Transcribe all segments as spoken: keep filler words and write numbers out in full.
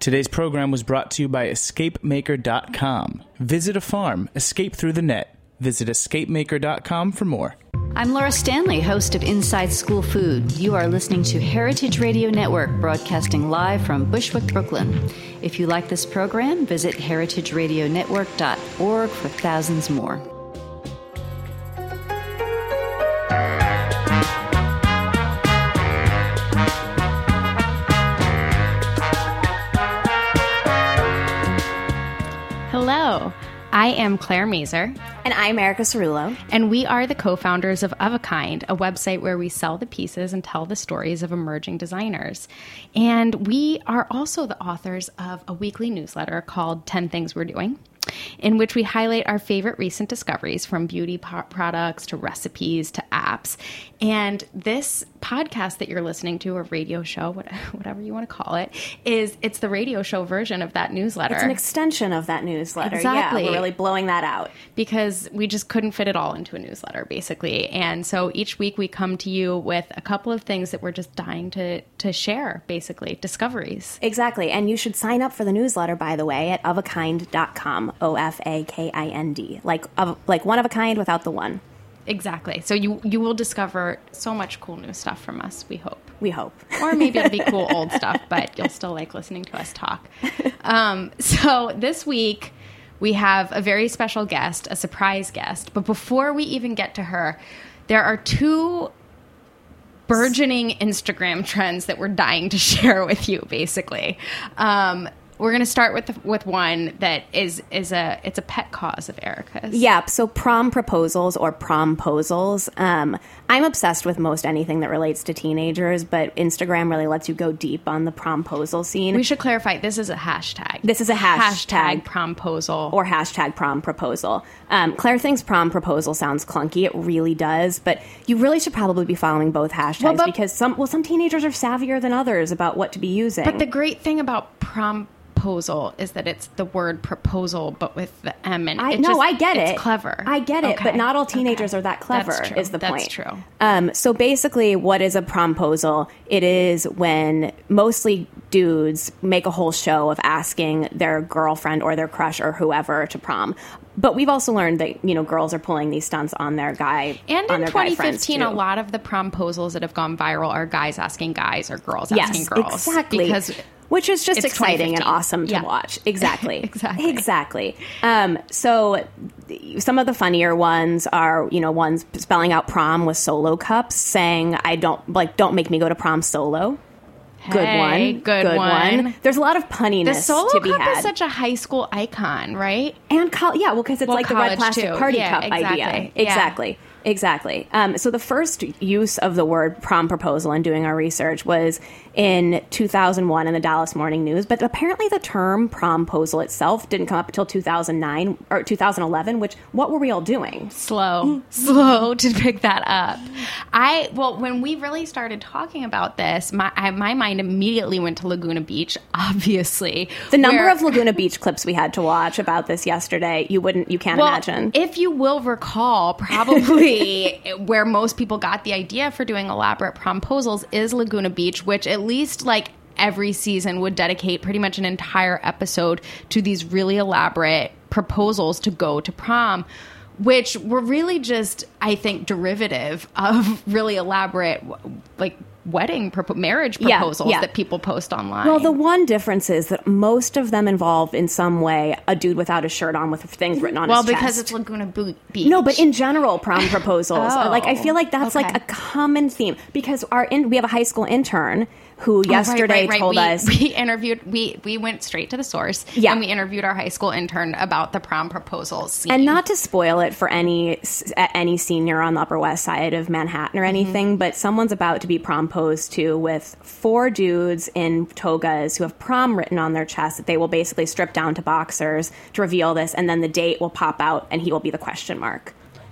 Today's program was brought to you by escape maker dot com. Visit a farm, escape through the net. Visit escape maker dot com for more. I'm Laura Stanley, host of Inside School Food. You are listening to Heritage Radio Network, broadcasting live from Bushwick, Brooklyn. If you like this program, visit heritage radio network dot org for thousands more. Hello, I am Claire Mazer. And I'm Erica Cerullo. And we are the co-founders of Of a Kind, a website where we sell the pieces and tell the stories of emerging designers. And we are also the authors of a weekly newsletter called ten Things We're Doing, in which we highlight our favorite recent discoveries, from beauty po- products to recipes to apps. And this podcast that you're listening to, or radio show, whatever you want to call it, is it's the radio show version of that newsletter. It's an extension of that newsletter. Exactly. Yeah, we're really blowing that out. Because we just couldn't fit it all into a newsletter, basically. And so each week we come to you with a couple of things that we're just dying to, to share, basically, discoveries. Exactly. And you should sign up for the newsletter, by the way, at of a kind dot com. O F A K I N D. Like, of, like one of a kind without the one. Exactly. So you you will discover so much cool new stuff from us, we hope. We hope. Or maybe it'll be cool old stuff, but you'll still like listening to us talk. Um, so this week, we have a very special guest, a surprise guest. But before we even get to her, there are two burgeoning Instagram trends that we're dying to share with you, basically. Um We're going to start with the, with one that is is a it's a pet cause of Erica's. Yeah, so prom proposals or promposals. Um, I'm obsessed with most anything that relates to teenagers, but Instagram really lets you go deep on the promposal scene. We should clarify, this is a hashtag. This is a hashtag. Hashtag promposal. Or hashtag prom proposal. Um, Claire thinks prom proposal sounds clunky. It really does, but you really should probably be following both hashtags well, but, because some well some teenagers are savvier than others about what to be using. But the great thing about prom proposal is that it's the word proposal, but with the M. And I it no, just, I get it. It's clever. I get it, okay. but not all teenagers okay. are that clever. That's true. Is the That's point? That's true. Um, so basically, what is a promposal? It is when mostly dudes make a whole show of asking their girlfriend or their crush or whoever to prom. But we've also learned that, you know, girls are pulling these stunts on their guy and on in their twenty guy fifteen, friends a lot of the promposals that have gone viral are guys asking guys or girls yes, asking girls. Exactly. Because Which is just it's exciting and awesome to yeah. watch. Exactly. exactly. Exactly. Um, so some of the funnier ones are, you know, ones spelling out prom with solo cups, saying, I don't, like, don't make me go to prom solo. Hey, good one. Good, good one. one. There's a lot of punniness the solo to be cup had. is such a high school icon, right? And, co- yeah, well, because it's well, like the red plastic too. party yeah, cup exactly. idea. Yeah. Exactly. Exactly. Um, so the first use of the word prom proposal in doing our research was in two thousand one in the Dallas Morning News, but apparently the term promposal itself didn't come up until two thousand nine or two thousand eleven, which, what were we all doing? Slow, slow to pick that up. I, well, when we really started talking about this, my I, my mind immediately went to Laguna Beach, obviously. The number where, of Laguna Beach clips we had to watch about this yesterday, you wouldn't, you can't well, imagine. If you will recall, probably where most people got the idea for doing elaborate promposals is Laguna Beach, which at least like every season would dedicate pretty much an entire episode to these really elaborate proposals to go to prom, which were really just, I think, derivative of really elaborate, like, wedding, propo- marriage proposals yeah, yeah. that people post online. Well, the one difference is that most of them involve in some way a dude without a shirt on with things written on well, his chest. Well, because it's Laguna Bo- Beach. No, but in general, prom proposals. oh, like, I feel like that's okay. like a common theme because our in- we have a high school intern who yesterday oh, right, right, right. told we, us... We interviewed... We, we went straight to the source, yeah. and we interviewed our high school intern about the prom proposal scene. And not to spoil it for any any senior on the Upper West Side of Manhattan or anything, mm-hmm. but someone's about to be promposed to with four dudes in togas who have prom written on their chest that they will basically strip down to boxers to reveal this, and then the date will pop out, and he will be the question mark.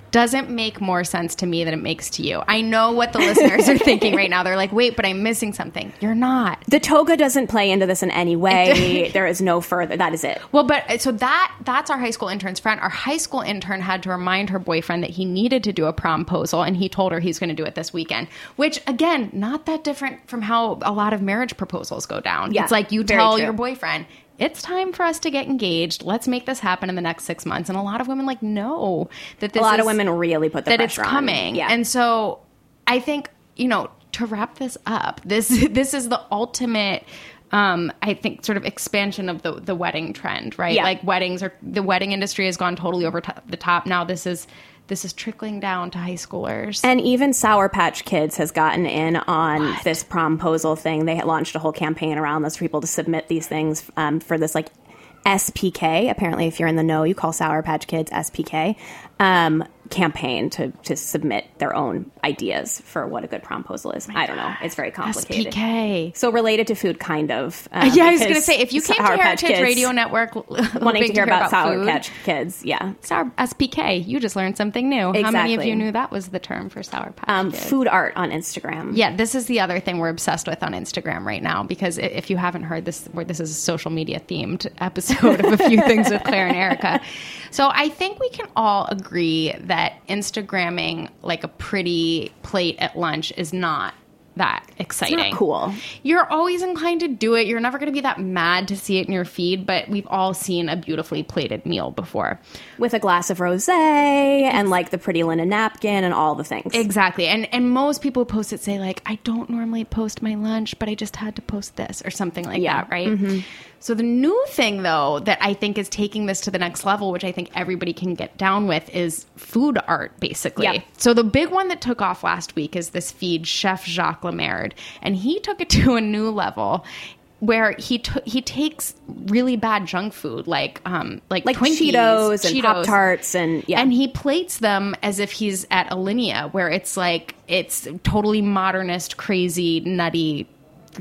doesn't make more sense to me than it makes to you. I know what the listeners are thinking right now. They're like, wait, but I'm missing something. You're not. The toga doesn't play into this in any way. There is no further. That is it. Well, but so that that's our high school intern's friend. Our high school intern had to remind her boyfriend that he needed to do a promposal, and he told her he's going to do it this weekend, which, again, not that different from how a lot of marriage proposals go down. Yeah, it's like you very tell true. your boyfriend, it's time for us to get engaged. Let's make this happen in the next six months. And a lot of women like know that this A lot is, of women really put the that it's pressure on. coming. Yeah. And so I think, you know, to wrap this up, this this is the ultimate, um, I think, sort of expansion of the the wedding trend, right? Yeah. Like weddings are, the wedding industry has gone totally over to the top. Now this is this is trickling down to high schoolers. And even Sour Patch Kids has gotten in on What? this promposal thing. They had launched a whole campaign around this for people to submit these things um, for this, like, S P K. Apparently, if you're in the know, you call Sour Patch Kids S P K. Um, campaign to, to submit their own ideas for what a good promposal is. I don't know. It's very complicated. S P K. So related to food, kind of. Um, Yeah, I was going to because say, if you came to Sour Patch Heritage Kids Radio Network wanting to hear about, Sour food, Patch Kids, yeah. Sour S P K, you just learned something new. How many of Exactly. you knew that was the term for Sour Patch Um, Kids? food art on Instagram. Yeah, this is the other thing we're obsessed with on Instagram right now, because i- if you haven't heard this, where this is a social media themed episode of A Few Things with Claire and Erica. So I think we can all agree that Instagramming like a pretty plate at lunch is not that exciting. It's not cool. You're always inclined to do it. You're never going to be that mad to see it in your feed, but we've all seen a beautifully plated meal before. With a glass of rosé and like the pretty linen napkin and all the things. Exactly. And and most people who post it say like, I don't normally post my lunch, but I just had to post this or something like Yeah. that, right? So the new thing, though, that I think is taking this to the next level, which I think everybody can get down with, is food art, basically. Yeah. So the big one that took off last week is this feed, Chef Jacques Lemaitre. And he took it to a new level where he t- he takes really bad junk food, like um, like, Like Twinkies, Cheetos and Cheetos, Pop-Tarts and, yeah. And he plates them as if he's at Alinea, where it's like, it's totally modernist, crazy, nutty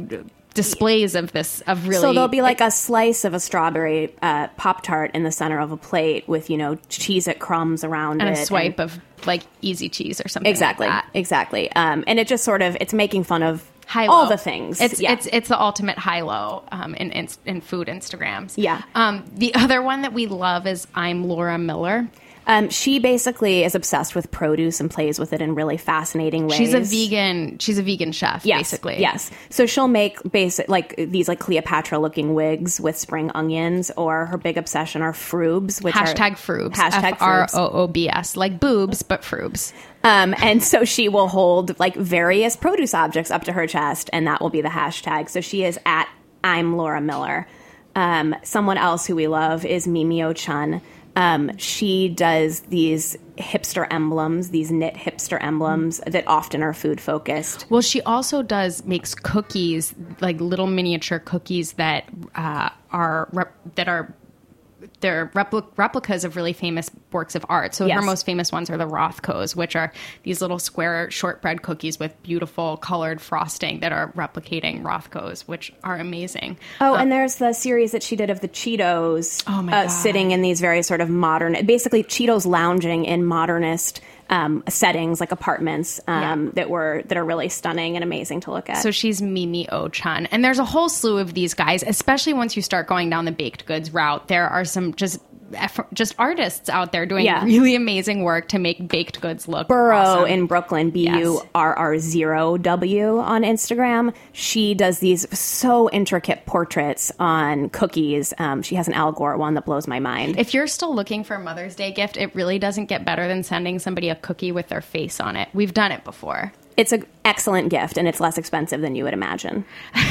displays of this, of really... So there'll be like a slice of a strawberry uh, Pop-Tart in the center of a plate with, you know, Cheez-It crumbs around and it. a swipe of like Easy Cheese or something Exactly, like that. exactly. Um, and it just sort of, it's making fun of High-low. all the things. It's yeah. it's it's the ultimate high-low um, in, in in food Instagrams. Yeah. Um, the other one that we love is I'm Laura Miller. Um, she basically is obsessed with produce and plays with it in really fascinating ways. She's a vegan. She's a vegan chef, yes, basically. Yes. So she'll make basic like these like Cleopatra looking wigs with spring onions, or her big obsession are froobs, which Hashtag are froobs. Hashtag F R froobs. O O B S. Like boobs, but froobs. Um, and so she will hold like various produce objects up to her chest, and that will be the hashtag. So she is at I'm Laura Miller. Um, someone else who we love is Mimio Chun. Um, she does these hipster emblems, these knit hipster emblems that often are food focused. Well, she also does makes cookies, like little miniature cookies that uh, are rep- that are they're repli- replicas of really famous works of art. So Yes. her most famous ones are the Rothkos, which are these little square shortbread cookies with beautiful colored frosting that are replicating Rothkos, which are amazing. Oh, and there's the series that she did of the Cheetos Oh, my uh, God. sitting in these very sort of modern, basically Cheetos lounging in modernist um, settings like apartments um, Yeah. that were that are really stunning and amazing to look at. So she's Mimi O-chan. And there's a whole slew of these guys, especially once you start going down the baked goods route. There are some just just artists out there doing Yeah. really amazing work to make baked goods look Burrow awesome. in Brooklyn, B U R R zero W on Instagram. She does these so intricate portraits on cookies. Um, she has an Al Gore one that blows my mind. If you're still looking for a Mother's Day gift, it really doesn't get better than sending somebody a cookie with their face on it. We've done it before. It's an excellent gift, and it's less expensive than you would imagine.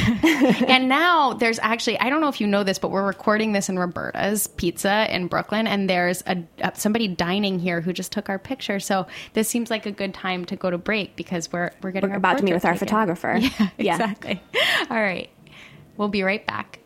And now there's actually, I don't know if you know this, but we're recording this in Roberta's Pizza in Brooklyn, and there's a, a somebody dining here who just took our picture. So this seems like a good time to go to break because we're we're getting We're our about to meet with our portrait taken. photographer. Yeah, Yeah. exactly. All right. We'll be right back.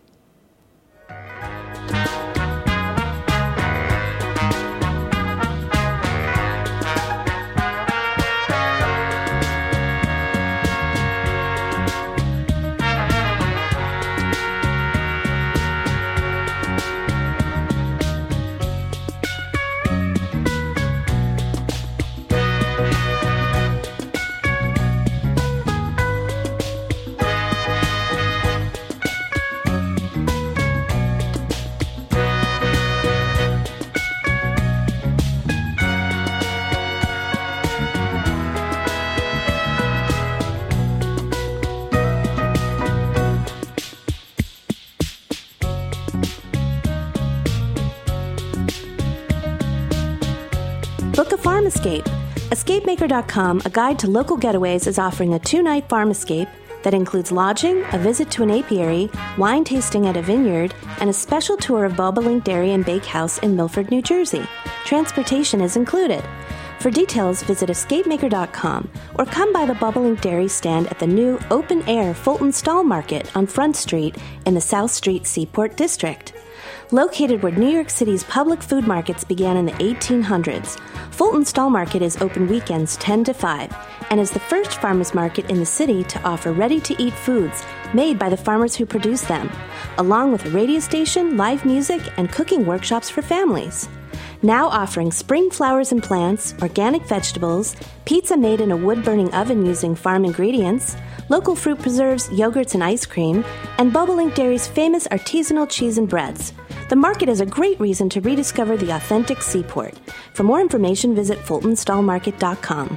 Escape. Escape Maker dot com, a guide to local getaways, is offering a two-night farm escape that includes lodging, a visit to an apiary, wine tasting at a vineyard, and a special tour of Bobolink Dairy and Bakehouse in Milford, New Jersey. Transportation is included. For details, visit Escape Maker dot com or come by the Bobolink Dairy stand at the new open-air Fulton Stall Market on Front Street in the South Street Seaport District. Located where New York City's public food markets began in the eighteen hundreds, Fulton Stall Market is open weekends ten to five and is the first farmers market in the city to offer ready-to-eat foods made by the farmers who produce them, along with a radio station, live music, and cooking workshops for families. Now offering spring flowers and plants, organic vegetables, pizza made in a wood-burning oven using farm ingredients, local fruit preserves, yogurts, and ice cream, and Bobolink Dairy's famous artisanal cheese and breads. The market is a great reason to rediscover the authentic seaport. For more information, visit Fulton Stall Market dot com.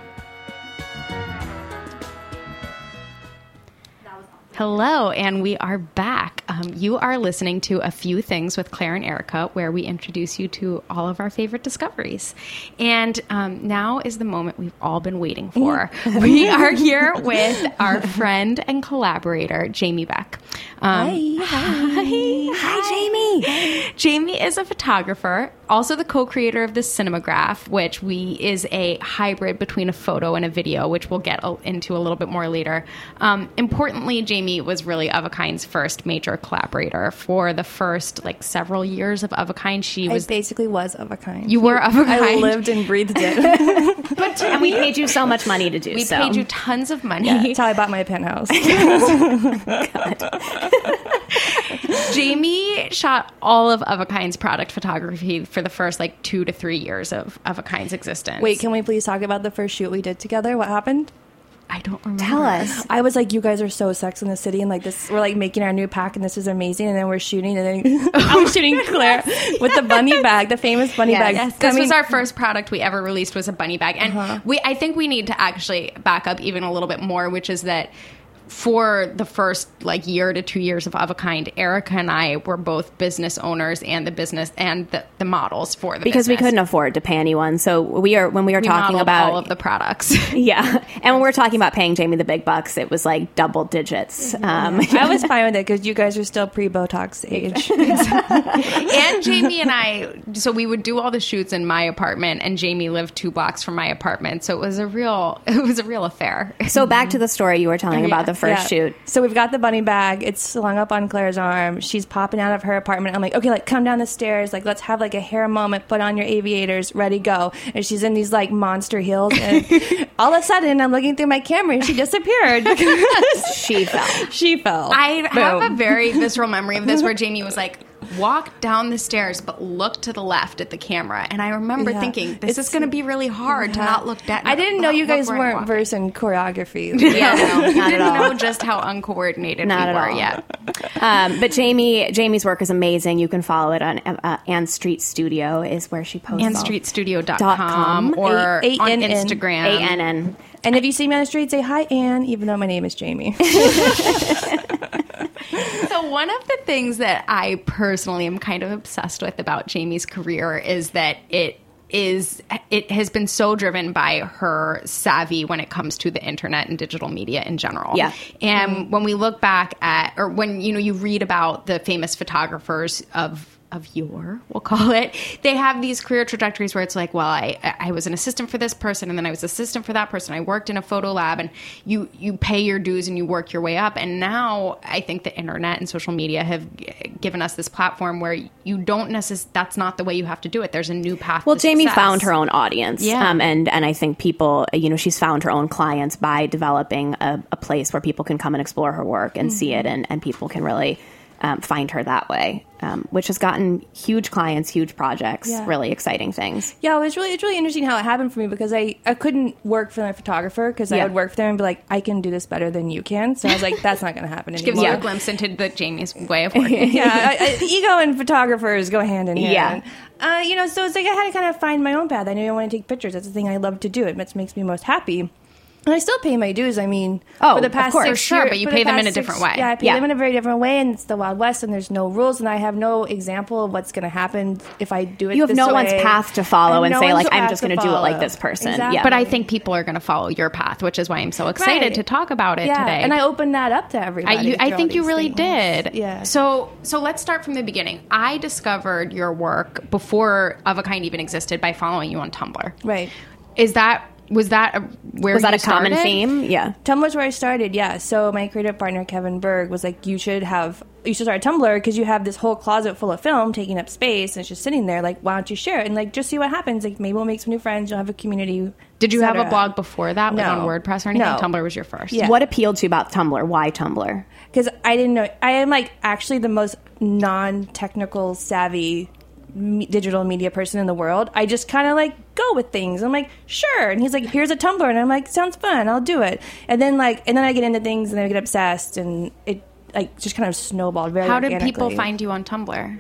Hello, and we are back. Um, you are listening to A Few Things with Claire and Erica, where we introduce you to all of our favorite discoveries. And um, now is the moment we've all been waiting for. We are here with our friend and collaborator, Jamie Beck. Um, Hi. Hi. Hi, Jamie. Jamie is a photographer, also the co-creator of the Cinematograph, which we is a hybrid between a photo and a video, which we'll get into a little bit more later. Um, importantly, Jamie was really Of a Kind's first major collaborator for the first like several years of Of a Kind. She was I basically was Of a Kind. You were Of a Kind. I lived and breathed it. But and we paid you so much money to do we so. paid you tons of money. Yeah, that's how I bought my penthouse. Jamie shot all of Of a Kind's product photography for the first like two to three years of Of a Kind's existence. Wait, can we please talk about the first shoot we did together? What happened? I don't remember. Tell us. I was like, you guys are so Sex in the City, and like this, we're like making our new pack, and this is amazing. And then we're shooting, and then I was shooting Claire with the bunny bag, the famous bunny Yes. bag. Yes, this was our first product we ever released was a bunny bag. And uh-huh. we I think we need to actually back up even a little bit more, which is that for the first like year to two years of Of a Kind, Erica and I were both business owners and the business and the, the models for the because business. we couldn't afford to pay anyone. So we are when we were we talking about all of the products. Yeah, and when we were talking about paying Jamie the big bucks, it was like double digits. Um, I was fine with it because you guys are still pre-Botox age. And Jamie and I, so we would do all the shoots in my apartment, and Jamie lived two blocks from my apartment, so it was a real, it was a real affair. So back to the story you were telling Yeah. about the first Yeah. shoot. So we've got the bunny bag. It's slung up on Claire's arm. She's popping out of her apartment. I'm like, okay, like come down the stairs. Like let's have like a hair moment. Put on your aviators. Ready, go. And she's in these like monster heels. And all of a sudden, I'm looking through my camera and she disappeared. She fell. She fell. I have Boom. a very visceral memory of this where Jamie was like, walk down the stairs, but look to the left at the camera. And I remember Yeah. thinking, this It's- is going to be really hard to Yeah. not look down. I didn't know you look guys where I'm weren't walking. versed in choreography. Yeah, no, not didn't at all. know just how uncoordinated Not we at were all. yet. Um, but Jamie, Jamie's work is amazing. You can follow it on uh, Ann Street Studio is where she posts. ann all- street studio dot Dot com com. or A- A- on N- N- Instagram. A N N. And if you see me on the street, say hi, Anne, even though my name is Jamie. So one of the things that I personally am kind of obsessed with about Jamie's career is that it is it has been so driven by her savvy when it comes to the internet and digital media in general. Yeah. And Mm-hmm. when we look back at, or when, you know, you read about the famous photographers of of yore, we'll call it, they have these career trajectories where it's like, well, I I was an assistant for this person, and then I was assistant for that person. I worked in a photo lab, and you you pay your dues and you work your way up. And now I think the internet and social media have g- given us this platform where you don't necessarily, that's not the way you have to do it. There's a new path. Well, to Jamie success. found her own audience. Yeah. Um, and, and I think people, you know, she's found her own clients by developing a, a place where people can come and explore her work and mm-hmm. see it, and, and people can really um, find her that way, um, which has gotten huge clients, huge projects, Yeah. really exciting things. Yeah, it was really it's really interesting how it happened for me because I, I couldn't work for my photographer because Yeah. I would work for them and be like, I can do this better than you can. So I was like, that's not going to happen Gives anymore. you a glimpse into the Jamie's way of working. yeah, I, I, ego and photographers go hand in hand. Yeah. Uh, you know, so it's like I had to kind of find my own path. I knew I wanted to take pictures. That's the thing I love to do. It makes me most happy. And I still pay my dues. I mean, Oh, for the of past course. six For sure, year- but you for the pay them past in a six- different way. Yeah, I pay Yeah. them in a very different way, and it's the Wild West, and there's no rules, and I have no example of what's going to happen if I do it. You have this no way. one's path to follow I have and no say, one's like, I'm path just to going to do it like follow. this person. Exactly. Yeah. But I think people are going to follow your path, which is why I'm so excited Right. to talk about it Yeah, today. and I opened that up to everybody. I, you, I through think all you these really things. did. Yeah. So so let's start from the beginning. I discovered your work before Of a Kind even existed by following you on Tumblr. Right. Is that was that a, where Was that you a common started? theme? Yeah. Tumblr's where I started, yeah. So my creative partner Kevin Berg was like, "You should have, you should start a Tumblr because you have this whole closet full of film taking up space and it's just sitting there. Like, why don't you share it and like just see what happens? Like, maybe we'll make some new friends. You'll have a community." Did you et have a cetera. blog before that, like No. on WordPress or anything? No. Tumblr was your first. Yeah. What appealed to you about Tumblr? Why Tumblr? Because I didn't know. I am like actually the most non-technical savvy me- digital media person in the world. I just kind of like go with things. I'm like, sure. And he's like, here's a Tumblr. And I'm like, sounds fun. I'll do it. And then like, and then I get into things and then I get obsessed and it like just kind of snowballed very How did people organically. find you on Tumblr?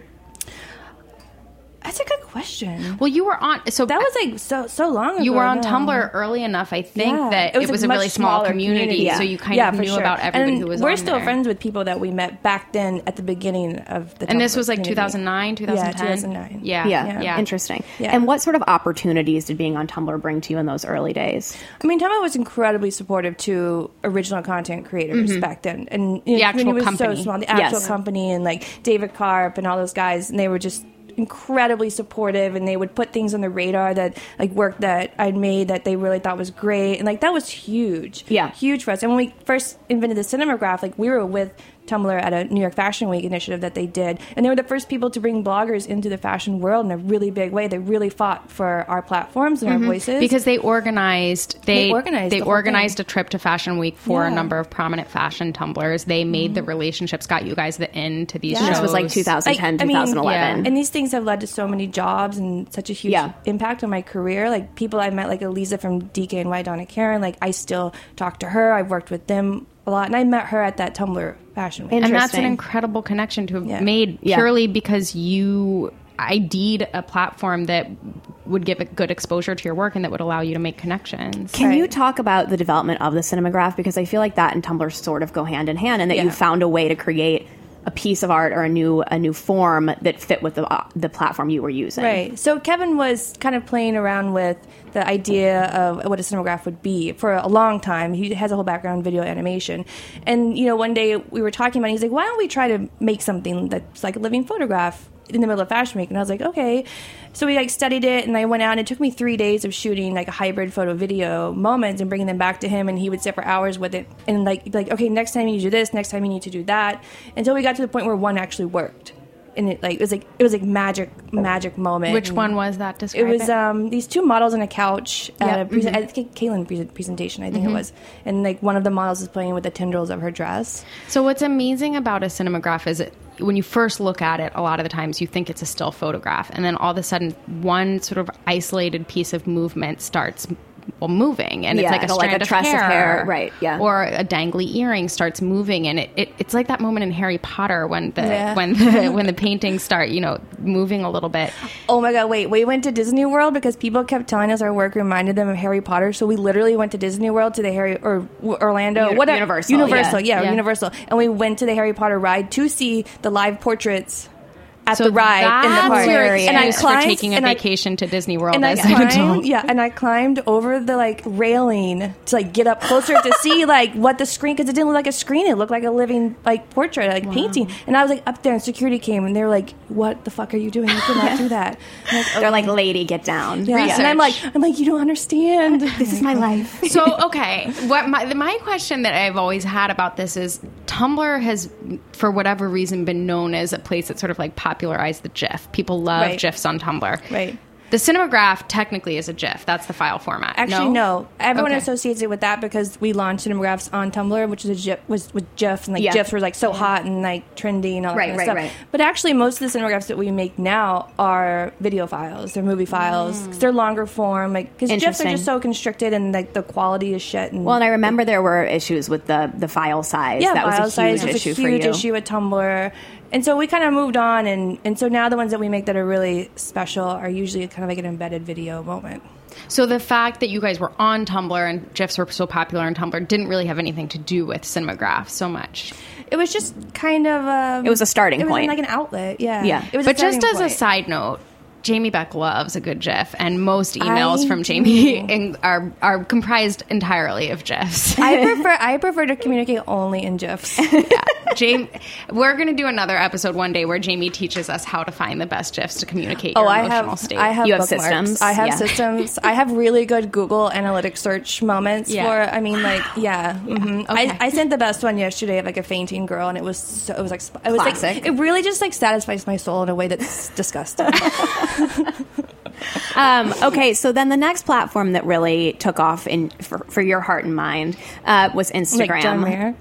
That's a good question. Well, you were on. So That was like so so long ago. you were on now. Tumblr early enough, I think, Yeah. that it was, a a really much small smaller community, Yeah. so you kind Yeah, of for knew sure. about everybody and who was we're on still there. friends with people that we met back then at the beginning of the And Tumblr this was like community. two thousand nine, two thousand ten? Yeah, two thousand nine. Yeah. Yeah. Yeah. Yeah. Interesting. Yeah. And what sort of opportunities did being on Tumblr bring to you in those early days? I mean, Tumblr was incredibly supportive to original content creators back then, and you know, The actual community was company. so small. The actual Yes. company and like David Karp and all those guys, and they were just incredibly supportive, and they would put things on the radar that like work that I'd made that they really thought was great, and like that was huge, Yeah. huge for us. And when we first invented the Cinematograph, like we were with Tumblr at a New York Fashion Week initiative that they did, and they were the first people to bring bloggers into the fashion world in a really big way. They really fought for our platforms and our voices Because they organized they They organized they the whole organized thing. a trip to Fashion Week for a Yeah. number of prominent fashion tumblers. They made the relationships, got you guys the in to these Yeah. shows. This was like two thousand ten, Like, I mean, twenty eleven. yeah. And these things have led to so many jobs and such a huge Yeah. impact on my career. Like people I met, like Eliza from D K N Y, Donna Karen, like I still talk to her. I've worked with them a lot, and I met her at that Tumblr Fashion Week. And that's an Interesting. incredible connection to have Yeah. made Yeah. purely because you I D'd a platform that would give a good exposure to your work and that would allow you to make connections. Can you Right. talk about the development of the Cinematograph? Because I feel like that and Tumblr sort of go hand in hand, and that Yeah. you found a way to create a piece of art or a new a new form that fit with the uh, the platform you were using. Right. So Kevin was kind of playing around with the idea of what a cinematograph would be for a long time. He has a whole background in video animation. And, you know, one day we were talking about it, he's like, why don't we try to make something that's like a living photograph in the middle of Fashion Week? And I was like, okay. So we like studied it, and I went out, and it took me three days of shooting like a hybrid photo video moments and bringing them back to him, and he would sit for hours with it and like like okay, next time you need to do this, next time you need to do that, until we got to the point where one actually worked. And it like it was like it was like magic magic moment. Which And one was that? It Describe was um, these two models on a couch at Yep. a presen- I think Kaylin pre- presentation, I think it was, and like one of the models is playing with the tendrils of her dress. So what's amazing about a cinematograph is it, when you first look at it, a lot of the times you think it's a still photograph, and then all of a sudden one sort of isolated piece of movement starts well, moving, and Yeah, it's like a like strand a of, tress of hair, hair, right, yeah. or a dangly earring starts moving, and it, it it's like that moment in Harry Potter when the Yeah. when the when the paintings start, you know, moving a little bit. Oh my god, wait, we went to Disney World because people kept telling us our work reminded them of Harry Potter, so we literally went to Disney World to the Harry or w- Orlando, Uni- whatever, Universal, Universal, yeah. yeah, Yeah. Universal, and we went to the Harry Potter ride to see the live portraits at So the ride in the that's park. your and I excuse climbed, for taking a and I- vacation to Disney World and I as an climbed, adult. yeah, and I climbed over the like railing to like get up closer to see like what the screen, because it didn't look like a screen, it looked like a living like portrait, like painting. And I was like up there, and security came, and they were like, "What the fuck are you doing? You cannot do that." I'm like, They're like, "Okay." lady, get down. Yeah. And I'm like, Research. I'm like, you don't understand. This is my life. So okay, what my my question that I've always had about this is Tumblr has, for whatever reason, been known as a place that sort of like popularized the GIF. People love Right. GIFs on Tumblr. Right. The Cinematograph technically is a GIF. That's the file format. Actually, no. Everyone Okay. associates it with that because we launched Cinemagraphs on Tumblr, which is a GIF, was with GIFs, and like Yeah. GIFs were like so hot and like trendy and all that Right, kind of right, stuff. right. But actually, most of the Cinemagraphs that we make now are video files. They're movie files. 'Cause they're longer form, like because GIFs are Interesting. just so constricted and like the quality is shit. And Well, and I remember there were issues with the the file size. yeah, that was file a size huge was issue a for huge you. issue with Tumblr. And so we kind of moved on, and, and so now the ones that we make that are really special are usually kind of like an embedded video moment. So the fact that you guys were on Tumblr and GIFs were so popular on Tumblr didn't really have anything to do with Cinemagraph so much. It was just kind of um, It was a starting it was point. like an outlet, yeah. Yeah. It was But a starting just as point. a side note, Jamie Beck loves a good GIF, and most emails I from Jamie in, are are comprised entirely of GIFs. I prefer I prefer to communicate only in GIFs. yeah, Jamie, we're going to do another episode one day where Jamie teaches us how to find the best GIFs to communicate Oh, your I emotional have state. I have You have bookmarks. systems? I have Yeah. systems. I have really good Google Analytics search moments Yeah. for. I mean, like yeah. mhm. Okay. I, I sent the best one yesterday of like a fainting girl, and it was so, it was like sp- it was Classic. like it really just like satisfies my soul in a way that's disgusting. Um, okay, so then the next platform that really took off in for, for your heart and mind uh, was Instagram. Like John Mayer.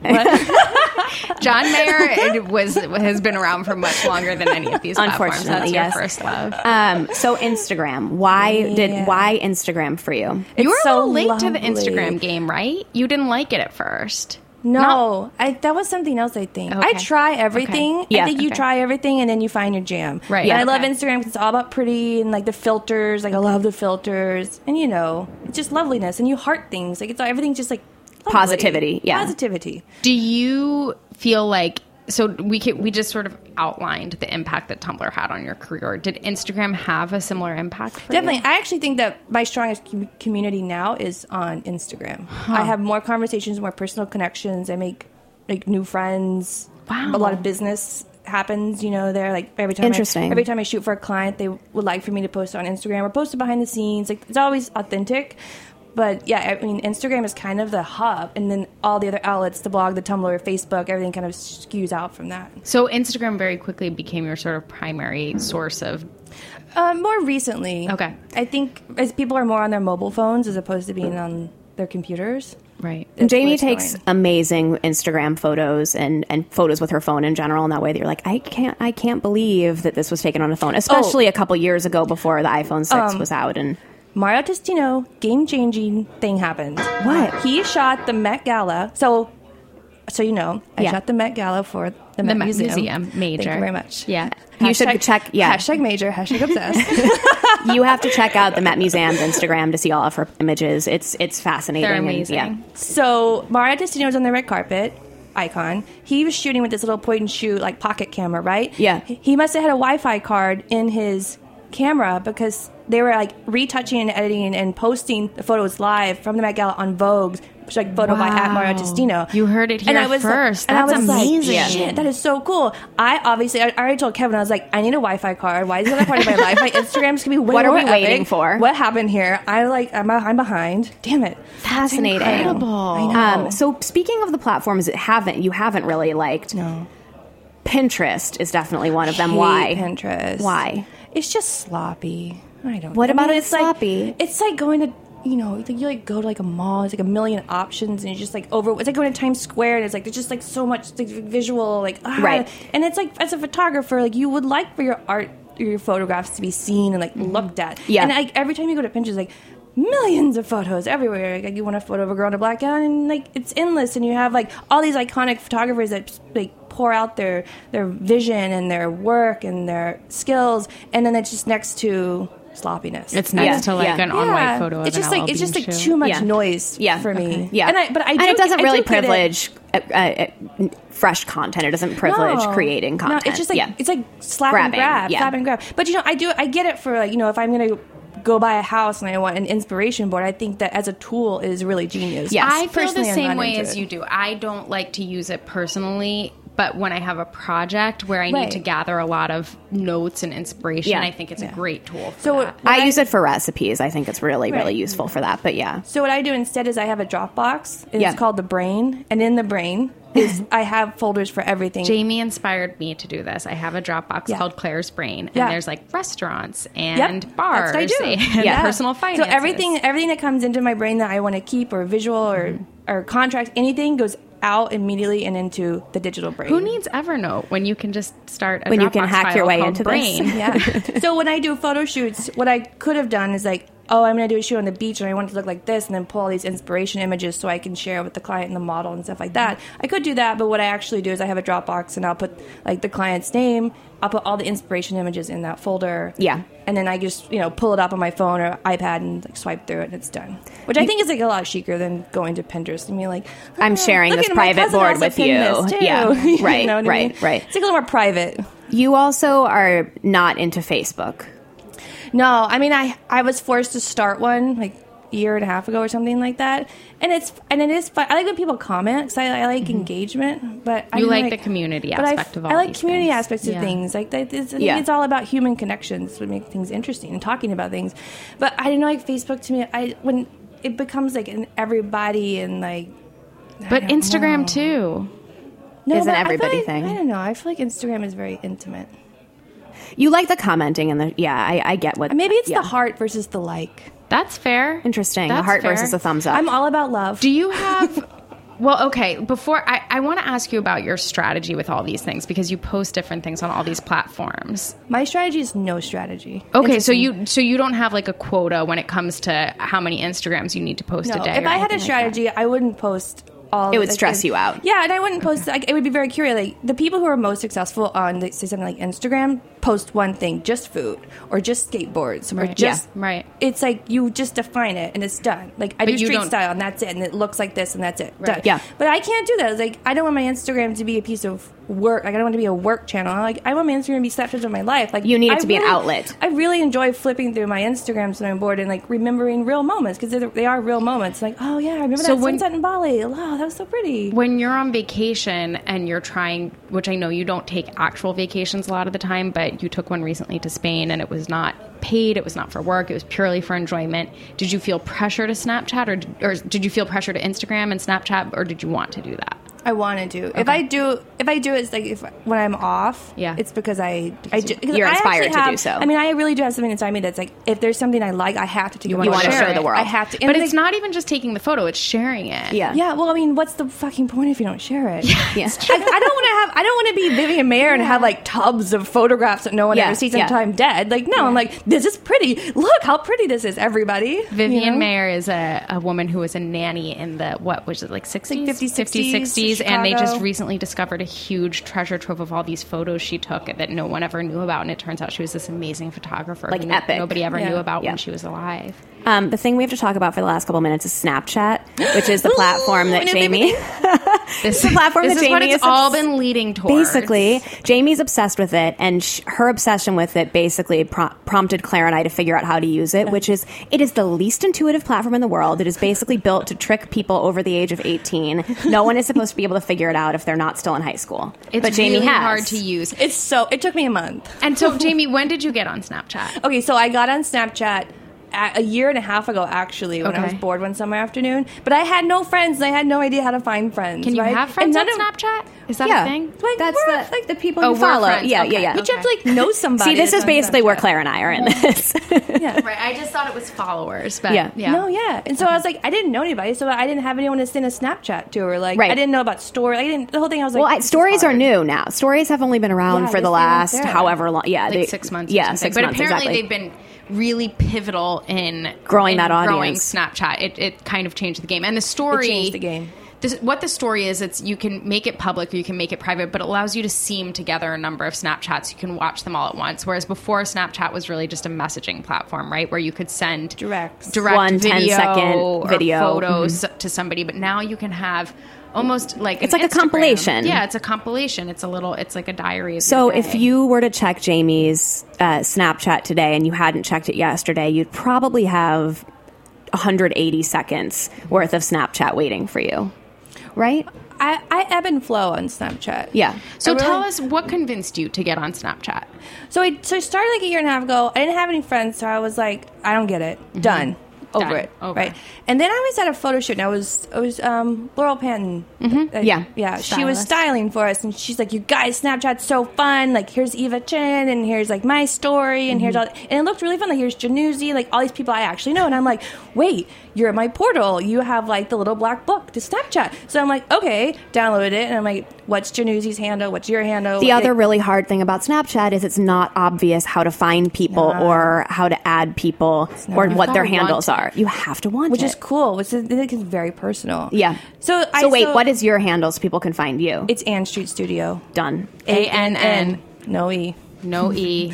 What? John Mayer it was has been around for much longer than any of these platforms. Unfortunately, That's your yes. first love. Um, so Instagram. Why Yeah. did why Instagram for you? You were It's a so little late to the lovely. Instagram game, right? You didn't like it at first. No, I, that was something else. I think I Okay. try everything. Okay. Yeah, I think you okay. try everything, and then you find your jam. Right. And Yeah, I love okay. Instagram because it's all about pretty and like the filters. Like I love the filters, and you know, it's just loveliness, and you heart things. Like it's everything's just like lovely. Positivity, yeah. positivity. Do you feel like so we can, we just sort of outlined the impact that Tumblr had on your career. Did Instagram have a similar impact for Definitely. you? I actually think that my strongest com- community now is on Instagram. I have more conversations, more personal connections. I make like new friends. Wow. A lot of business happens, you know, there. Like every time Interesting. I, every time I shoot for a client, they would like for me to post it on Instagram or post it behind the scenes. Like it's always authentic. But yeah, I mean, Instagram is kind of the hub, and then all the other outlets, the blog, the Tumblr, Facebook, everything kind of skews out from that. So Instagram very quickly became your sort of primary source of Uh, more recently, Okay. I think as people are more on their mobile phones as opposed to being on their computers. right. And That's where Jamie it's takes going. amazing Instagram photos and, and photos with her phone in general in that way that you're like, I can't I can't believe that this was taken on a phone, especially a couple years ago before the iPhone six was out. And Mario Testino, game-changing thing happened. What? He shot the Met Gala. So, so you know, I Yeah. shot the Met Gala for the The Met Met Museum. Museum, major. Thank you very much. Yeah. You should check- yeah. Hashtag major, hashtag obsessed. you have to check out the Met Museum's Instagram to see all of her images. It's it's fascinating. They're and, amazing. yeah. So Mario Testino was on the red carpet. Icon. He was shooting with this little point and shoot like pocket camera, right? Yeah. He he must have had a Wi-Fi card in his camera because they were like retouching and editing and posting the photos live from the Met Gala on Vogue's, which is like photo by at Mario Wow. Testino. You heard it here and I was first. Like, and That's I was amazing. Like, shit, that is so cool. I obviously, I already told Kevin, I was like, I need a Wi-Fi card. Why is the other part of my life? My Instagram's gonna be way What are more we waiting epic. for? What happened here? I like, I'm, I'm behind. Damn it. Fascinating. incredible. I know. Um, so speaking of the platforms that haven't you haven't really liked, No. Pinterest is definitely one of them. Hate Why? Pinterest. Why? It's just sloppy. I don't. What I about mean, it it's like- sloppy? It's like going to, you know, like you like go to like a mall. It's like a million options, and you're just like over. It's like going to Times Square, and it's like there's just like so much like, visual, like ah. Right. And it's like as a photographer, like you would like for your art, your photographs to be seen and like looked at. Yeah. And like every time you go to Pinterest, like millions of photos everywhere. Like you want a photo of a girl in a black gown, and like it's endless. And you have like all these iconic photographers that like pour out their their vision and their work and their skills, and then it's just next to sloppiness. It's next Yeah. to like Yeah. an on-white photo of It's just an like it's just like shoot. too much Yeah. noise Yeah. for me. Yeah, and I, but I and do, it doesn't I really do get it. privilege uh, uh, fresh content. It doesn't privilege No. creating content. No, it's just like yeah. it's like slap Grabbing, and grab, yeah. slap and grab. But you know, I do I get it for like you know if I'm gonna go buy a house and I want an inspiration board, I think that as a tool is really genius. Yes. I feel the Personally, I'm same not way into as it. you do. I don't like to use it personally, but when I have a project where I need Right. to gather a lot of notes and inspiration, Yeah. I think it's a great tool for So that. I use it for recipes. I think it's really, Right. really useful for that. But yeah, So what I do instead is I have a Dropbox. And Yeah. It's called the Brain, and in the Brain is I have folders for everything. Jamie inspired me to do this. I have a Dropbox Yeah. called Claire's Brain, and Yeah. there's like restaurants Yep, and bars that's what I do. and Yeah. personal finance. So everything, everything that comes into my brain that I want to keep, or visual, or Mm-hmm. or contracts, anything goes out immediately and into the digital brain. Who needs Evernote when you can just start a When you Dropbox can hack your file way called into this? Brain? Yeah. So when I do photo shoots, what I could have done is like oh, I'm going to do a shoot on the beach and I want it to look like this, and then pull all these inspiration images so I can share with the client and the model and stuff like that. I could do that, but what I actually do is I have a Dropbox and I'll put like the client's name, I'll put all the inspiration images in that folder. Yeah. And then I just, you know, pull it up on my phone or iPad and like swipe through it and it's done. Which I think is like a lot chicer than going to Pinterest and being like, oh, I'm sharing look this at my private cousin board also with pinned you. this too. Yeah. You Right, know what I right, mean? right. It's like a little more private. You also are not into Facebook. No, I mean, I I was forced to start one like a year and a half ago or something like that, and it's and it is fun. I like when people comment because I, I like mm-hmm. engagement, but I you like, like the community but aspect I, of all. I like these community things. aspects of yeah. things. Like that, it's, I think yeah. it's all about human connections to make things interesting and talking about things. But I don't know, like Facebook to me, I when it becomes like an everybody and like, but I don't Instagram know. too. No, is an but I feel everybody like- thing. I don't know. I feel like Instagram is very intimate. You like the commenting and the yeah, I, I get what. Maybe it's yeah. the heart versus the like. That's fair. Interesting. That's a heart fair. versus a thumbs up. I'm all about love. Do you have? Well, okay. Before I, I want to ask you about your strategy with all these things because you post different things on all these platforms. My strategy is no strategy. Okay, so you so you don't have like a quota when it comes to how many Instagrams you need to post No, a day. if or I had a anything like strategy, I wouldn't post all. It would like, stress if- you out. Yeah, and I wouldn't post. Like, it would be very curious. Like the people who are most successful on, like, say, something like Instagram, post one thing, just food or just skateboards or Right. just Yeah, right. It's like you just define it and it's done. Like I But do you street don't- style and that's it, and it looks like this and that's it. Right. Done. Yeah. But I can't do that. It's like I don't want my Instagram to be a piece of work. Like I don't want it to be a work channel. Like I want my Instagram to be snapshots of my life. Like You need it I to be an really- outlet. I really enjoy flipping through my Instagrams when I'm bored and like remembering real moments because they are real moments. Like, oh yeah, I remember So that when- sunset in Bali. Wow, that was so pretty. When you're on vacation and you're trying, which I know you don't take actual vacations a lot of the time, but you took one recently to Spain and it was not paid, it was not for work, it was purely for enjoyment. Did you feel pressure to Snapchat or, or did you feel pressure to Instagram and Snapchat, or did you want to do that? I want to do. If I do, if I do, it's like if when I'm off. Yeah. It's because I, I do, because You're I inspired actually to have- do so. I mean, I really do have something inside me that's like, if there's something I like, I have to take. You a wanna photo. share the world. I have to. But and it's like- not even just taking the photo, it's sharing it. Yeah. Yeah. Well, I mean, what's the fucking point if you don't share it? Yeah. I, I don't want to have. I don't want to be Vivian Mayer and have like tubs of photographs that no one Yeah, ever sees yeah. until I'm dead. Like, no, I'm like, this is pretty. Look how pretty this is, everybody. Vivian You know? Mayer is a, a woman who was a nanny in the, what was it, like sixties? Like fifties, sixties, sixties, and they Chicago. just recently discovered a huge treasure trove of all these photos she took that no one ever knew about, and it turns out she was this amazing photographer Like who no- epic. nobody ever Yeah. knew about Yeah. when she was alive. Um, the thing we have to talk about for the last couple minutes is Snapchat, which is the platform that Ooh, Jamie. This, the platform this that is what Jamie it's is all obs- been leading towards. Basically, Jamie's obsessed with it, and sh- her obsession with it basically pro- prompted Claire and I to figure out how to use it, which is it is the least intuitive platform in the world. It is basically built to trick people over the age of eighteen. No one is supposed to be able to figure it out if they're not still in high school. It's but Jamie really has. hard to use. It's so. It took me a month. And so, Jamie, when did you get on Snapchat? Okay, so I got on Snapchat a a year and a half ago, actually, when I Okay. was bored one summer afternoon. But I had no friends, and I had no idea how to find friends. Can you right? have friends And on none of- Snapchat? Is that Yeah, a thing? Like, that's we're, the like, the people Oh, you we're follow. friends. Yeah, Okay. yeah, yeah. But you have to like know somebody. See, this that's is on basically where Snapchat. Claire and I are in this. Yeah. Right, I just thought it was followers, but Yeah. yeah. No, yeah. And so I was like, I didn't know anybody, so I didn't have anyone to send a Snapchat to, or like, Right. I didn't know about story. I didn't. The whole thing, I was like, Well, I, this is stories are hard. new now. Stories have only been around Yeah, for I the guess they weren't last there. however long. Yeah, like they- six months. or Yeah, something. six but months apparently exactly. they've been really pivotal in Growing in that growing audience. Snapchat. It, it kind of changed the game, and the story It changed the game. This, what the story is, it's you can make it public or you can make it private, but it allows you to seam together a number of Snapchats. You can watch them all at once. Whereas before, Snapchat was really just a messaging platform, right, where you could send Directs. direct One video ten-second or video. photos to somebody. But now you can have almost like It's an like a Instagram. compilation. Yeah, it's a compilation. It's a little. It's like a diary. Of So your if day. you were to check Jamie's uh, Snapchat today and you hadn't checked it yesterday, you'd probably have one hundred eighty seconds worth of Snapchat waiting for you, right? I, I ebb and flow on Snapchat. Yeah. So I really- tell us what convinced you to get on Snapchat. So I so I started like a year and a half ago. I didn't have any friends, so I was like, I don't get it. Done. Over Done. it. Over. Right. And then I was at a photo shoot, and I was I was um, Laurel Panton. Uh, Yeah. Yeah. She was Stylist. styling for us, and she's like, "You guys, Snapchat's so fun. Like, here's Eva Chen, and here's like my story, and here's all." And it looked really fun. Like, here's Januzzi, like all these people I actually know. And I'm like, "Wait, you're at my portal. You have like the little black book to Snapchat." So I'm like, "Okay," downloaded it, and I'm like, what's Januzzi's handle, what's your handle. The It- other really hard thing about Snapchat is it's not obvious how to find people No. or how to add people or not. what their You've gotta handles want are. You have to want which it. is cool, which is, I think is very personal. Yeah. So, So I, wait, so what is your handle so people can find you? It's Ann Street Studio. Done. A N N. No E. No E.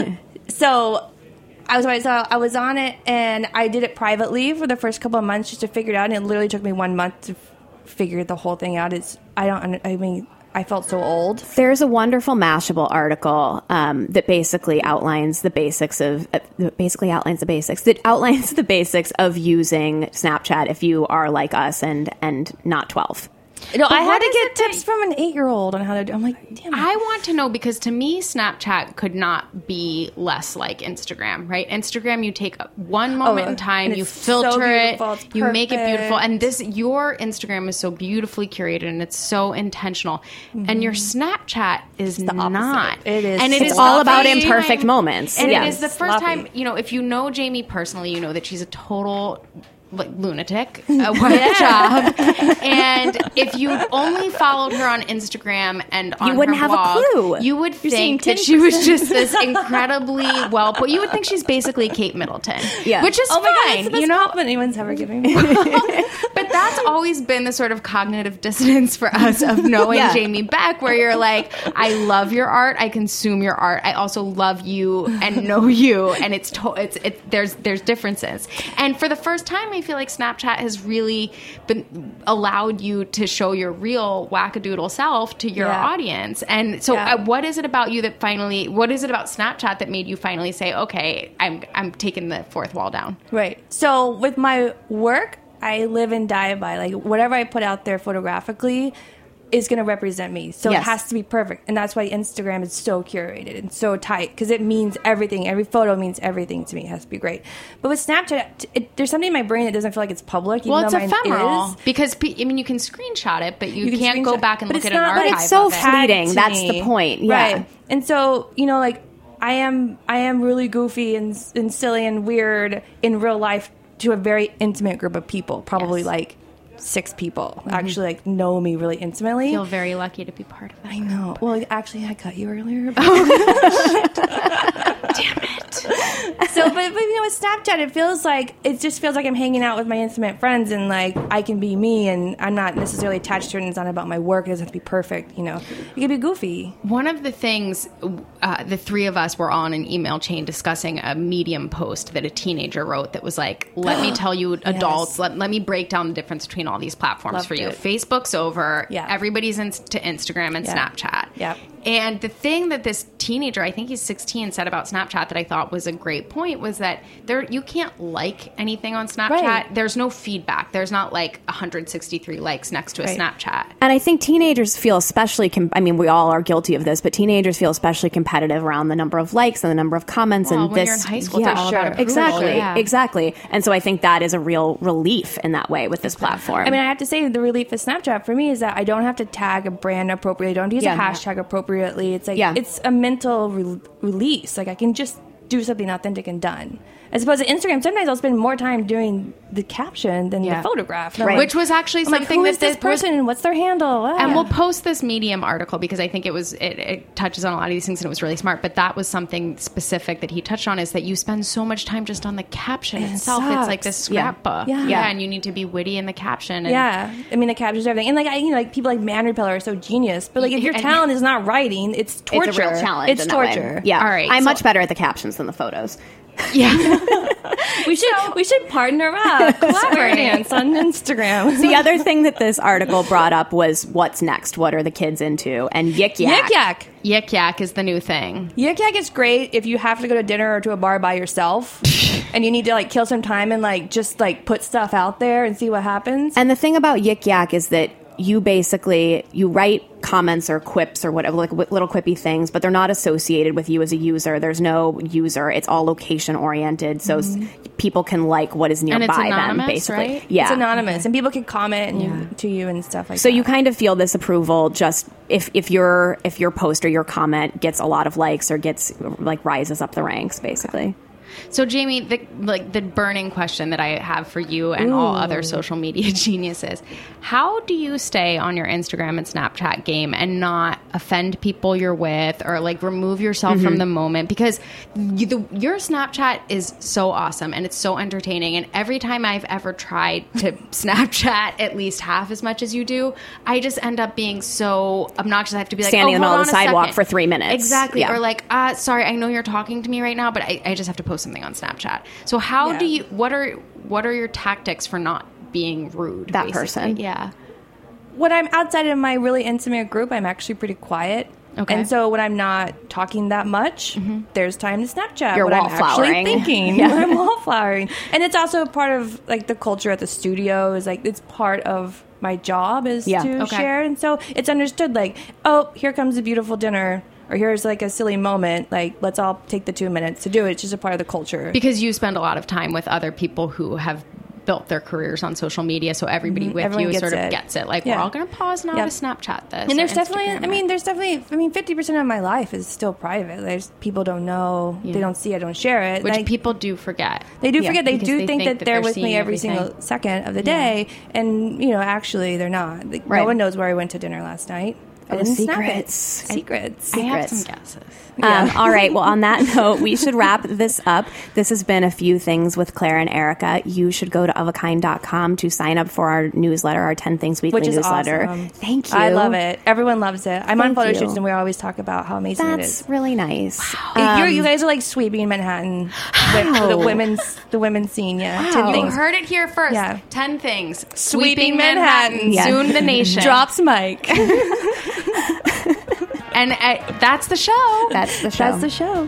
So I was so I was on it, and I did it privately for the first couple of months just to figure it out. And it literally took me one month to f- figure the whole thing out. It's I don't. I mean, I felt so old. There's a wonderful Mashable article um, that basically outlines the basics of uh, that basically outlines the basics that outlines the basics of using Snapchat if you are like us and and not twelve. No, I had what to is get it that- tips from an eight-year-old on how to do. I'm like, damn. it. I want to know because to me, Snapchat could not be less like Instagram, right? Instagram, you take one moment Oh, in time, and you it's so filter it, beautiful, it's you make it beautiful, perfect. and this your Instagram is so beautifully curated and it's so intentional, and your Snapchat is not. It is and it so is It's all the about first imperfect time- moments. and Yeah. it is the first Sloppy. time. You know, if you know Jamie personally, you know that she's a total. Like lunatic, a whack job, and if you only followed her on Instagram and on You wouldn't her have a blog, clue. you would seeing think that she was just this incredibly well put. You would think she's basically Kate Middleton, Yeah. which is Oh my god, fine, it's the best you know. compliment anyone's ever given me. But that's always been the sort of cognitive dissonance for us of knowing Yeah. Jamie Beck, where you're like, I love your art, I consume your art, I also love you and know you, and it's to- it's it, there's there's differences. And for the first time, I feel like Snapchat has really been allowed you to show your real wackadoodle self to your Yeah. audience. And so, Yeah. uh, what is it about you that finally? What is it about Snapchat that made you finally say, okay, I'm I'm taking the fourth wall down? Right. So with my work, I live and die by like whatever I put out there photographically is going to represent me. So Yes. it has to be perfect. And that's why Instagram is so curated and so tight because it means everything. Every photo means everything to me. It has to be great. But with Snapchat, it, there's something in my brain that doesn't feel like it's public. Even Well, it's though mine ephemeral is. because pe- I mean you can screenshot it, but you, You can can't go screenshot- back and but look it's at an not- but archive. it's It's so of it. Tagged fleeting. to That's me. the point. Yeah. Right. And so, you know, like I am I am really goofy and, and silly and weird in real life to a very intimate group of people, probably Yes. like six people actually like know me really intimately. I feel very lucky to be part of that. I know. Well, actually, I cut you earlier. Damn it! So, but, but you know, with Snapchat, it feels like it just feels like I'm hanging out with my intimate friends, and like I can be me, and I'm not necessarily attached to it. And it's not about my work. It doesn't have to be perfect. You know, it can be goofy. One of the things uh, the three of us were on an email chain discussing a Medium post that a teenager wrote that was like, "Let me tell you, adults, let, let me break down the difference between all these platforms Loved for you. it. Facebook's over. Yeah. Everybody's into Instagram and Yeah. Snapchat. Yep. And the thing that this teenager, I think he's sixteen, said about Snapchat that I thought was a great point was that there you can't like anything on Snapchat. Right. There's no feedback. There's not like one hundred sixty-three likes next to a Right. Snapchat. And I think teenagers feel especially, com- I mean, we all are guilty of this, but teenagers feel especially competitive around the number of likes and the number of comments. Well, and when this, you're in high school, yeah, it's all about approval, exactly, yeah. exactly. And so I think that is a real relief in that way with this platform. I mean, I have to say the relief of Snapchat for me is that I don't have to tag a brand appropriately. I don't have to use Yeah. a hashtag appropriately. It's like Yeah. it's a mental re- release. Like I can just do something authentic and done. As opposed to Instagram, sometimes I'll spend more time doing the caption than Yeah. the photograph. And I'm Right. like- Which was actually I'm like, something who that is this this was- person? What's their handle? Ah. And we'll post this Medium article because I think it was it, it touches on a lot of these things and it was really smart. But that was something specific that he touched on is that you spend so much time just on the caption It itself. It's like sucks. this Yeah. scrapbook. Yeah. yeah, and you need to be witty in the caption. And Yeah, I mean the captions, everything, and like I, you know, like people like Man Repeller are so genius. But like if your And- talent is not writing, it's torture. it's a real challenge. It's in that way. torture. Yeah. All right, I'm so- much better at the captions than the photos. yeah. We should we should partner up, square dance on Instagram. The other thing that this article brought up was what's next? What are the kids into? And Yik Yak. Yik Yak. Yik Yak is the new thing. Yik Yak is great if you have to go to dinner or to a bar by yourself and you need to like kill some time and like just like put stuff out there and see what happens. And the thing about Yik Yak is that you basically you write comments or quips or whatever, like wi- little quippy things, but they're not associated with you as a user. There's no user. It's all location oriented, so s people can like what is And nearby it's them. anonymous, Basically, right? yeah. It's anonymous and people can comment and you, to you and stuff like So that. you kind of feel this approval just if if your if your post or your comment gets a lot of likes or gets like rises up the ranks, basically. So, Jamie, the, like the burning question that I have for you and Ooh. all other social media geniuses, how do you stay on your Instagram and Snapchat game and not offend people you're with or like remove yourself mm-hmm. from the moment? Because you, the, your Snapchat is so awesome and it's so entertaining. And every time I've ever tried to Snapchat at least half as much as you do, I just end up being so obnoxious. I have to be like, standing oh, in the middle of the sidewalk second. for three minutes. Exactly. Yeah. Or like, uh, sorry, I know you're talking to me right now, but I, I just have to post something on Snapchat. So how yeah. do you, what are, what are your tactics for not being rude? That basically? person. Yeah. When I'm outside of my really intimate group, I'm actually pretty quiet. Okay. And so when I'm not talking that much, mm-hmm. there's time to Snapchat. You're what I'm actually thinking. Yeah. When I'm wallflowering. And it's also part of like the culture at the studio is like it's part of my job is yeah. to okay. share. And so it's understood like, oh, here comes a beautiful dinner. Or here's like a silly moment. Like, let's all take the two minutes to do it. It's just a part of the culture. Because you spend a lot of time with other people who have built their careers on social media, so everybody mm-hmm. with Everyone you gets sort of it. gets it. Like, yeah. we're all going to pause now yep. to Snapchat this. And there's or definitely, Instagram I mean, it. there's definitely, I mean, fifty percent of my life is still private. There's people don't know, Yeah. they don't see, I don't share it. Which like, people do forget. They do Yeah. forget. They Because do they think, think that, that they're, they're with me seeing every everything. single second of the Yeah. day. And, you know, actually they're not. Like, Right. No one knows where I went to dinner last night. I Oh, didn't snap it. secrets. Secrets. I have Secrets. some guesses. Um, all right. Well, on that note, we should wrap this up. This has been A Few Things with Claire and Erica. You should go to of a kind dot com to sign up for our newsletter, our ten Things Weekly Which is newsletter. awesome. Thank you. I love it. Everyone loves it. I'm on Thank photo you. shoots and we always talk about how amazing it That's is. really nice. You're, Um, you guys are like sweeping Manhattan with the women's the women's scene. Yeah, Wow. ten You things. heard it here first. Yeah. Ten things. Sweeping Sweeping Manhattan. Manhattan. Yeah. Soon the nation. Drops mic. And uh, that's the show. That's the show. That's the show.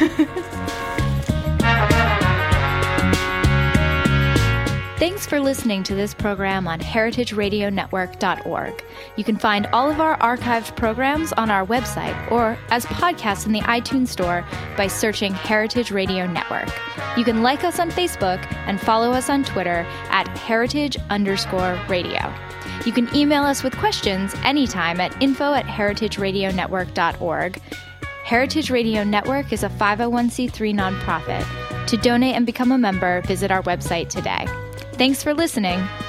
Thanks for listening to this program on heritage radio network dot org. You can find all of our archived programs on our website or as podcasts in the iTunes Store by searching Heritage Radio Network. You can like us on Facebook and follow us on Twitter at heritage underscore radio. You can email us with questions anytime at info at heritage radio network dot org. Heritage Radio Network is a five oh one c three nonprofit. To donate and become a member, visit our website today. Thanks for listening.